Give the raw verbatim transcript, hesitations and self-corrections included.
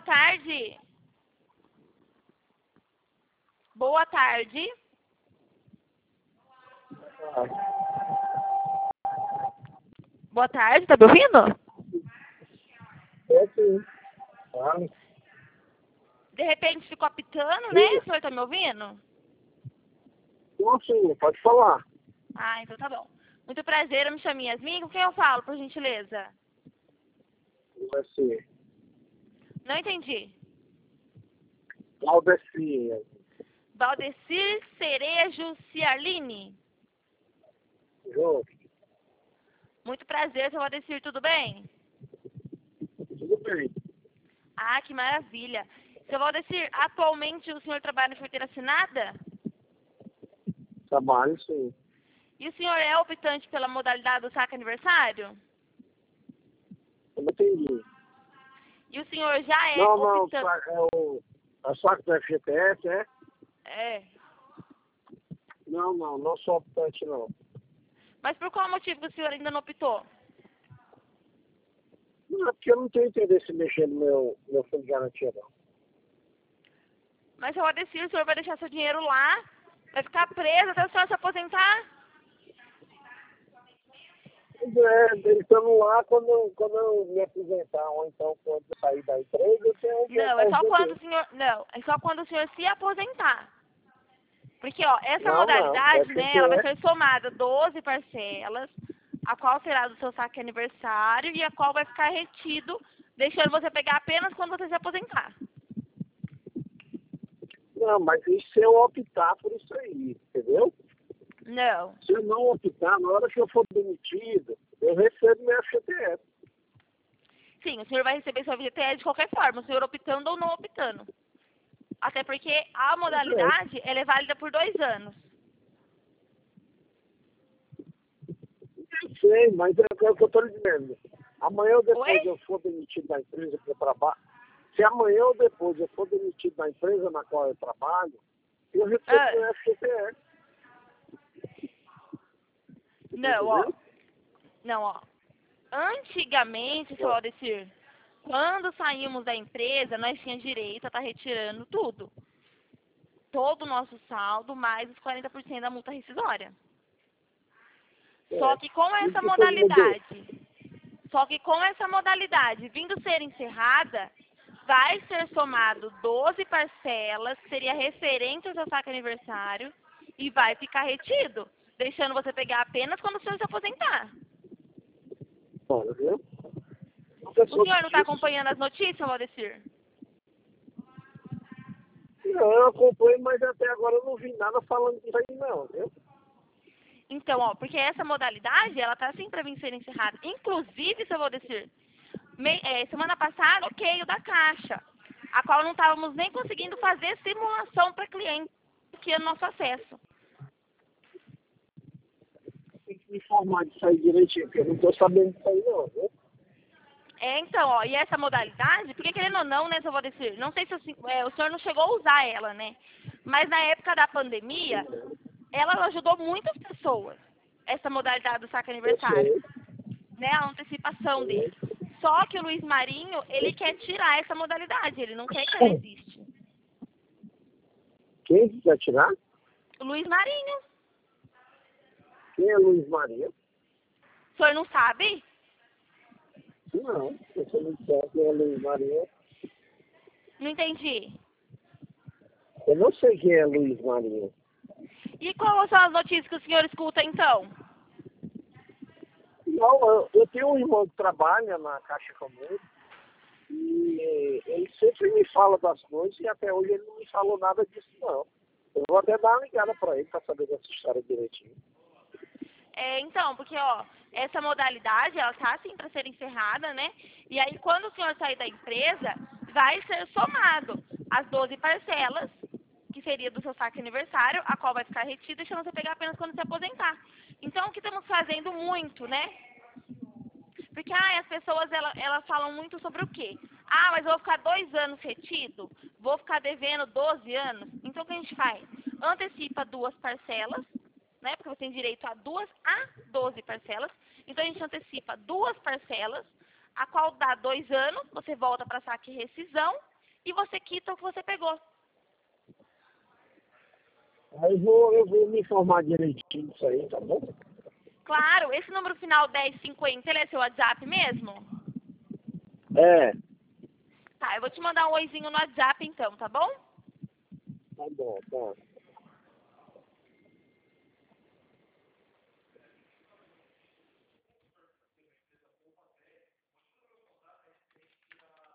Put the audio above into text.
tarde. Boa tarde. Boa tarde, tá me ouvindo? É sim. Ah, De repente ficou apitando, né? O senhor tá me ouvindo? não, sim, pode falar. Ah, então tá bom. Muito prazer, eu me chamo Yasmin. Com quem eu falo, por gentileza? Assim, Não entendi. Claudecinha. Valdecir Cerejo Ciarline. João, Muito prazer, seu Valdecir, tudo bem? tudo bem? Ah, que maravilha. Seu Valdecir, atualmente o senhor trabalha na carteira assinada? Trabalho, sim. E o senhor é optante pela modalidade do saque aniversário? Eu não entendi. E o senhor já é Não, não, optante... sa- é o, a saco do F G T S, é? É. Não, não, não sou optante, não. Mas por qual motivo que o senhor ainda não optou? Não, é porque eu não tenho interesse em mexer no meu, meu fundo de garantia, não. Mas, seu Valdecir, o senhor vai deixar seu dinheiro lá? Vai ficar preso até o senhor se aposentar? É, ele estando lá quando, eu- quando eu me aposentar, ou então quando eu sair da empresa, eu tenho que Não, voltar é os só quando o devedores. senhor... Não, é só quando o senhor se aposentar. Porque, ó, essa Não, não, modalidade, né, ela vai F G T S, ser somada doze parcelas, a qual será do seu saque aniversário e a qual vai ficar retido, deixando você pegar apenas quando você se aposentar. não, mas e se eu optar por isso aí, entendeu? Não. Se eu não optar, na hora que eu for demitido, eu recebo meu F G T S. Sim, o senhor vai receber seu F G T S de qualquer forma, o senhor optando ou não optando. Até porque a modalidade, ela é válida por dois anos. Eu sei, mas é o que eu estou lhe dizendo. Amanhã ou depois Oi? eu for demitido da empresa que eu trabalho. Se amanhã ou depois eu for demitido da empresa na qual eu trabalho, eu recebo Ah, meu F G T S. não, ó. Entendeu? Não, ó. Antigamente, seu Aldecir, quando saímos da empresa, nós tínhamos direito a estar retirando tudo. Todo o nosso saldo, mais os quarenta por cento da multa rescisória. Só É. que com E essa depois mudou. modalidade, só que com essa modalidade vindo ser encerrada, vai ser somado doze parcelas, que seria referente ao seu saque aniversário, e vai ficar retido, deixando você pegar apenas quando o senhor se aposentar. Olha, viu? O Você senhor soube não está disso? acompanhando as notícias, Valdecir? Não, eu acompanho, mas até agora eu não vi nada falando disso aí não, viu? Então, ó, porque essa modalidade, ela tá sim para vir ser encerrada. Inclusive, se eu vou dizer, me- é, semana passada, bloqueio da Caixa, a qual não estávamos nem conseguindo fazer simulação para cliente que é nosso acesso. Tem que me informar disso aí direitinho, porque eu não estou sabendo disso aí não, viu? É, então, ó, e essa modalidade, porque querendo ou não, né, se eu vou dizer, não sei se o, sen- é, o senhor não chegou a usar ela, né? Mas na época da pandemia, ela ajudou muitas pessoas, essa modalidade do saque Eu aniversário, sei. né, a antecipação dele. Só que o Luiz Marinho, ele quer tirar essa modalidade, ele não quer que ela existe. Quem quer tirar? O Luiz Marinho, Quem é Luiz Maria? o senhor não sabe? Não, se você não disser quem é Luiz Maria. Não entendi. Eu não sei quem é Luiz Maria. E quais são as notícias que o senhor escuta, então? Não, eu, eu tenho um irmão que trabalha na Caixa Comum e ele sempre me fala das coisas e até hoje ele não me falou nada disso, não. Eu vou até dar uma ligada para ele para saber dessa história direitinho. É, então, porque, ó, essa modalidade, ela tá, assim, para ser encerrada, né? E aí, quando o senhor sair da empresa, vai ser somado as doze parcelas, que seria do seu saque aniversário, a qual vai ficar retida, deixando você pegar apenas quando se aposentar. Então, o que estamos fazendo muito, né? Porque, ah, as pessoas, elas, elas falam muito sobre o quê? Ah, mas eu vou ficar dois anos retido? Vou ficar devendo doze anos? Então, o que a gente faz? Antecipa duas parcelas, né? Porque você tem direito a duas a doze parcelas. Então, a gente antecipa duas parcelas, a qual dá dois anos, você volta para saque e rescisão, e você quita o que você pegou. Aí eu vou, eu vou me informar direitinho disso aí, tá bom? Claro, esse número final dez cinquenta, ele é seu WhatsApp mesmo? É, Tá, eu vou te mandar um oizinho no WhatsApp então, tá bom? tá bom, tá.